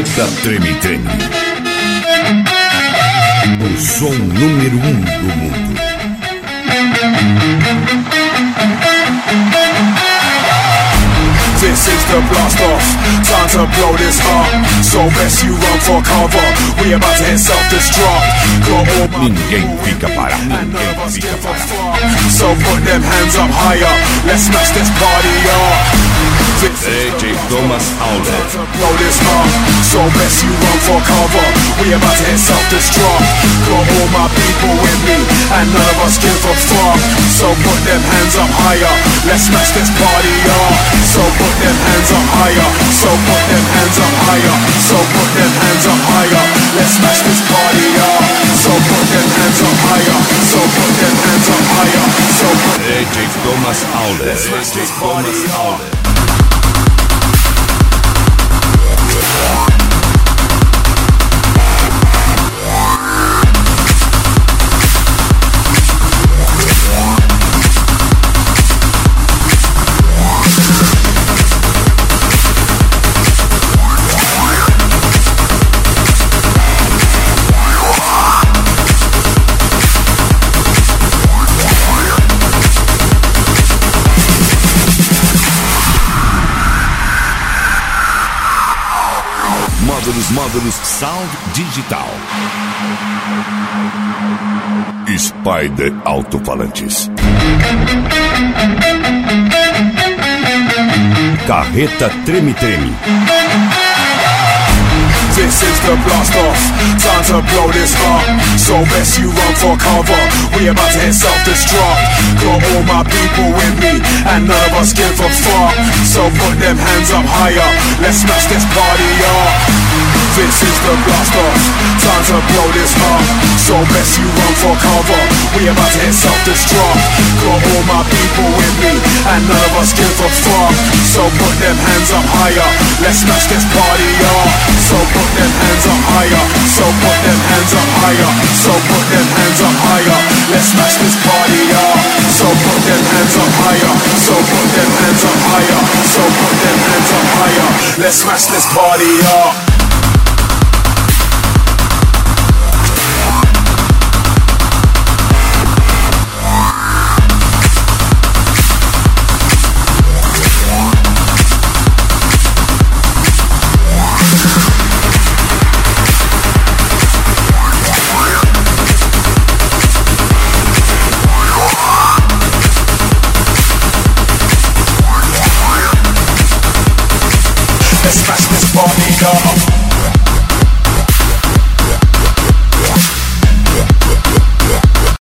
Carreta Treme Treme. O som número 1 do mundo. This is the blast off, time to blow this up. So best you run for cover, we about to hit self-destruct. Ninguém fica parado, ninguém fica parado. So put them hands up higher, let's smash this party up. DJ Thomas Auler. Blow this up, so best you run for cover, we about to hit self-destruct. Got all my people with me, and none of us give a fuck. So put them hands up higher, let's smash this party up. So put them hands up higher, so put them hands up higher, so put them hands up higher, let's smash this party up. So put them hands up higher, so put them hands up higher, so put DJ Thomas Auler. let's smash this party up. Módulos Sound Digital. Spider Alto-Falantes. Carreta Treme Treme. This is the blast off, time to blow this up. So best you run for cover, we about to hit self-destruct. Got all my people with me, and none of us give a fuck. So put them hands up higher, let's smash this party up. This is the blast off, time to blow this up. So best you run for cover, we about to hit self-destruct. Got all my people with me, and none of us give a fuck. So put them hands up higher, let's smash this party up. So put them hands up higher, so put them hands up higher, so put them hands up higher, let's smash this party up. So put them hands up higher, so put them hands up higher, so put them hands up higher, let's smash this party up. Let's smash this party up.